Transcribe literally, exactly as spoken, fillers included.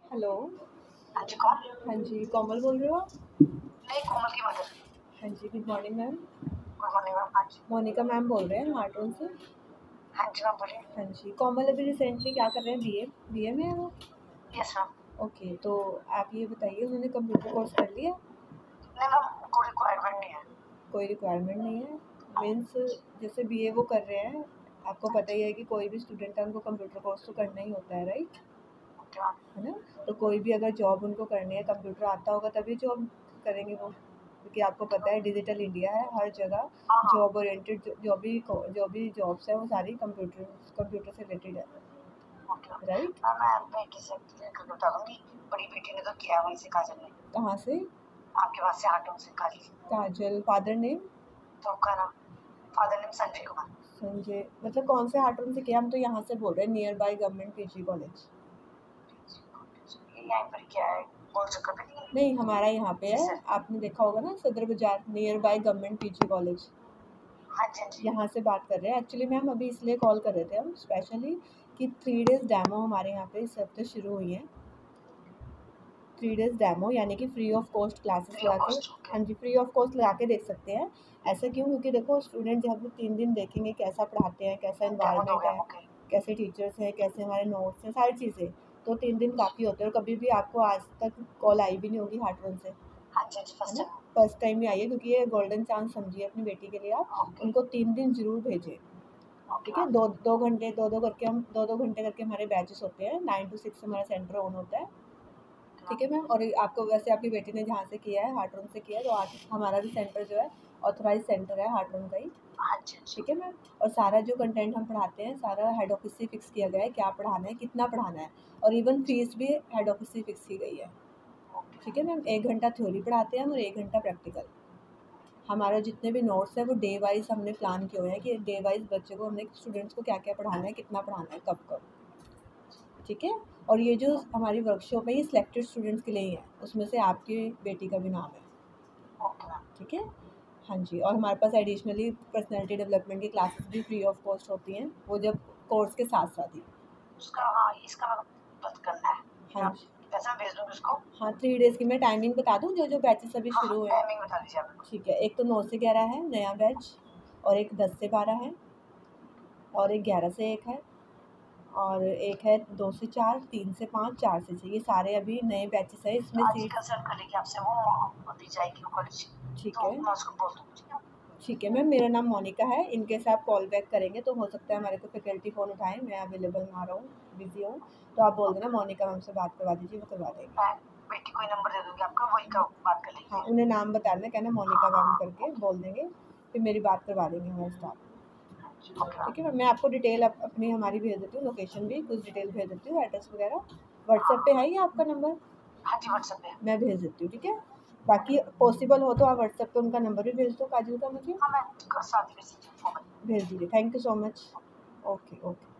Hello. हाँ जी, कौन? हाँ जी, कोमल बोल रहे हो आप? नहीं, कोमल की मदर। हाँ जी, good morning ma'am. Good morning ma'am. हाँ जी। मोनिका मैम बोल रहे हैं हार्टोन से। हाँ जी मैम, बोलिए। हाँ जी, कोमल अभी रिसेंटली क्या कर रहे हैं? बीए बीए में है वो? Yes ma'am. ओके, तो आप ये बताइए उन्होंने कंप्यूटर कोर्स कर लिया? नहीं मैम, कोई रिक्वायरमेंट नहीं है। कोई रिक्वायरमेंट नहीं है? मीन्स जैसे बीए वो कर रहे हैं, आपको पता ही है कि कोई भी स्टूडेंट है उनको कंप्यूटर कोर्स तो करना ही होता है, राइट? Okay ma'am. है ना? तो कोई भी अगर जॉब उनको करनी है, कंप्यूटर आता होगा तभी जॉब करेंगे वो, क्योंकि आपको पता है डिजिटल इंडिया है, हर जगह हाँ हाँ। जॉब ओरिएंटेड जो जो भी जो भी जॉब्स है वो सारी कंप्यूटर कंप्यूटर से रिलेटेड है, ओके मैम। राइट? मैम मैं बेटी से क्लियर करके बता दूंगी। बड़ी बेटी ने तो किया है वहीं से, काजल ने। कहाँ से? आपके पास से हाटों से काजल। काजल, फादर नेम? तो उसका नाम, फादर नेम संजय कुमार। संजय, मतलब कौन से हाटोन से किया? हम तो यहाँ से बोल रहे हैं, near by government PG college. ये यहाँ पर क्या है, गोल चक्कर पे नहीं है? नहीं, हमारा यहाँ पे जी है, सर। आपने देखा होगा ना, Sadar Bazaar, near by government PG college. हाँ जी हाँ जी। यहाँ से बात कर रहे हैं। एक्चुअली मैम अभी इसलिए कॉल कर रहे थे हम स्पेशली कि थ्री डेज़ डेमो हमारे यहाँ पे इस हफ्ते शुरू हुई हैं। थ्री डेज़ डेमो यानी कि free of cost classes free of लगा के, कॉस्ट। ओके। हाँ जी, फ्री ऑफ कॉस्ट लगा के देख सकते हैं। ऐसा क्यों? क्योंकि देखो स्टूडेंट जब वो तीन दिन देखेंगे कैसा पढ़ाते हैं, कैसा डेमो इन्वायरमेंट दोगे है, आप? ओके। कैसे टीचर्स हैं, कैसे हमारे नोट्स हैं, सारी चीज़ें, तो तीन दिन काफ़ी होते हैं। और कभी भी आपको आज तक कॉल आई भी नहीं होगी हार्टवन से, हाँ जी हाँ जी, है फर्स्ट ना? टाइम। फर्स्ट टाइम ही आई है, क्योंकि ये गोल्डन चांस समझिए अपनी बेटी के लिए आप। ओके। उनको तीन दिन ज़रूर भेजें, ओके ठीक है? मैम। दो दो घंटे दो दो करके हम दो दो घंटे करके हमारे बैचेस होते हैं। नाइन टू सिक्स हमारा सेंटर ऑन होता है, ठीक है मैम? और आपको वैसे आपकी बेटी ने जहाँ से किया है, हार्टवन से किया है, तो आज हमारा भी सेंटर जो है ऑथोराइज सेंटर है हार्टवन का ही, हाँ जी हाँ जी। ठीक है मैम? और सारा जो कंटेंट हम पढ़ाते हैं सारा हेड ऑफिस से फिक्स किया गया है, क्या पढ़ाना है, कितना पढ़ाना है, और इवन फीस भी हेड ऑफिस से फिक्स की गई है, ठीक है मैम? एक घंटा थ्योरी पढ़ाते हैं हम और एक घंटा प्रैक्टिकल। हमारा जितने भी नोट्स हैं वो डे वाइज हमने प्लान किए हुए हैं कि डे वाइज बच्चे को हमने स्टूडेंट्स को क्या क्या पढ़ाना है, कितना पढ़ाना है, कब कब, ठीक है? और ये जो हमारी वर्कशॉप है ये सिलेक्टेड स्टूडेंट्स के लिए ही है, उसमें से आपकी बेटी का भी नाम है, ओके मैम। ठीक है? हाँ जी, और हमारे पास एडिशनली पर्सनैलिटी डेवलपमेंट की क्लासेस भी फ्री ऑफ कॉस्ट होती हैं, वो जब कोर्स के साथ साथ ही। उसका, हाँ इसका बात करना है। हाँ आप जी, पैसा भेज दूँगी उसको। हाँ, थ्री डेज़ की मैं टाइमिंग बता दूँ जो जो बैचेस अभी हाँ शुरू हुए हैं? टाइमिंग बता दीजिए आप। ठीक है, एक तो नौ से ग्यारह है नया बैच, और एक दस से बारह है, और एक ग्यारह से एक है, और एक है दो से चार, तीन से पाँच, चार से छः। ये सारे अभी नए बैचेस हैं, इसमें आज ही सीट्स, कंसल्ट कर लेगी आपसे, वो दी जाएगी वो कॉलेज। ठीक तो है? मैं उसको बोल दूँगी, ठीक है? ठीक है मैम, मेरा नाम मोनिका है। इन केस आप कॉल बैक करेंगे तो हो सकता है हमारे को फैकल्टी फ़ोन उठाएँ, मैं अवेलेबल ना रहूँ, बिज़ी हूँ, तो आप बोल देना मोनिका मैम से बात करवा दीजिए, वो करवा देंगे। मैं बेटी को ही नंबर दे दूँगी आपका, वही का बात कर हाँ, लेंगे। उन्हें नाम बता देना, कहना हाँ मोनिका मैम हाँ। करके बोल देंगे, फिर मेरी बात करवा देंगे हमारे स्टाफ। ओके ठीक है मैम। मैम, मैं आपको डिटेल अप अपनी हमारी भेज देती हूँ, लोकेशन भी कुछ डिटेल भेज देती हूँ, एड्रेस वगैरह। व्हाट्सएप पे है ये आपका नंबर? हाँ जी, व्हाट्सएप पे। मैं भेज देती हूँ, ठीक है? बाकी पॉसिबल हो तो आप व्हाट्सएप पे उनका नंबर भी भेज दो काजल का मुझे, हाँ मैं कर साथ ही भेज दीजिए, फोन। भेज दीजिए। Thank you so much. Okay, okay.